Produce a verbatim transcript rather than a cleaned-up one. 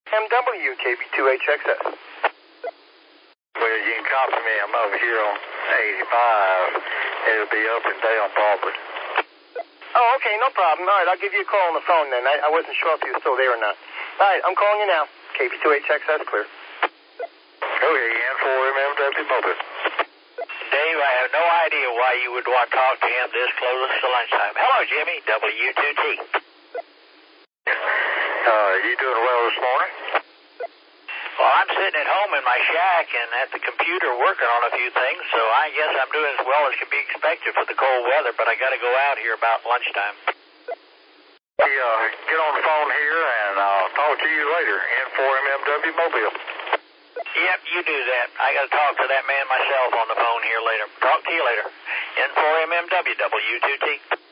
M W K B two H X S. Well, you can copy me. I'm over here on eighty-five. It'll be up and down probably. Oh, okay, no problem. All right, I'll give you a call on the phone then. I, I wasn't sure if you were still there or not. All right, I'm calling you now. K B two H X S clear. Okay, N four M M W mobile. Dave, I have no idea why you would want to talk to him this close to lunchtime. Hello, Jimmy, W two T. Uh, you doing well this morning? Well, I'm sitting at home in my shack and at the computer working on a few things, so I guess I'm doing as well as can be expected for the cold weather, but I got to go out here about lunchtime. Hey, uh, get on the phone here, and I'll talk to you later. N four M M W mobile. Yep, you do that. I got to talk to that man myself on the phone here later. Talk to you later. N four M M W, W two T.